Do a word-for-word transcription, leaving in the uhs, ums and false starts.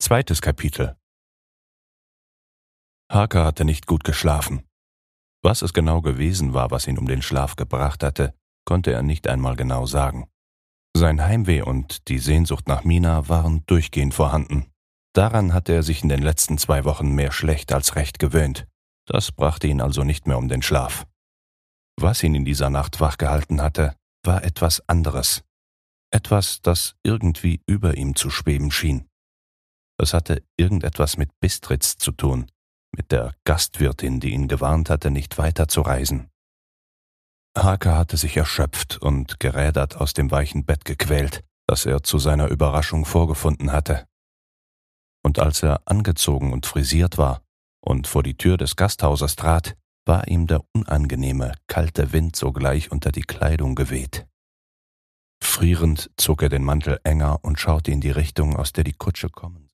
Zweites Kapitel. Hake hatte nicht gut geschlafen. Was es genau gewesen war, was ihn um den Schlaf gebracht hatte, konnte er nicht einmal genau sagen. Sein Heimweh und die Sehnsucht nach Mina waren durchgehend vorhanden. Daran hatte er sich in den letzten zwei Wochen mehr schlecht als recht gewöhnt. Das brachte ihn also nicht mehr um den Schlaf. Was ihn in dieser Nacht wachgehalten hatte, war etwas anderes. Etwas, das irgendwie über ihm zu schweben schien. Es hatte irgendetwas mit Bistritz zu tun, mit der Gastwirtin, die ihn gewarnt hatte, nicht weiterzureisen. Hake hatte sich erschöpft und gerädert aus dem weichen Bett gequält, das er zu seiner Überraschung vorgefunden hatte. Und als er angezogen und frisiert war und vor die Tür des Gasthauses trat, war ihm der unangenehme, kalte Wind sogleich unter die Kleidung geweht. Frierend zog er den Mantel enger und schaute in die Richtung, aus der die Kutsche kommen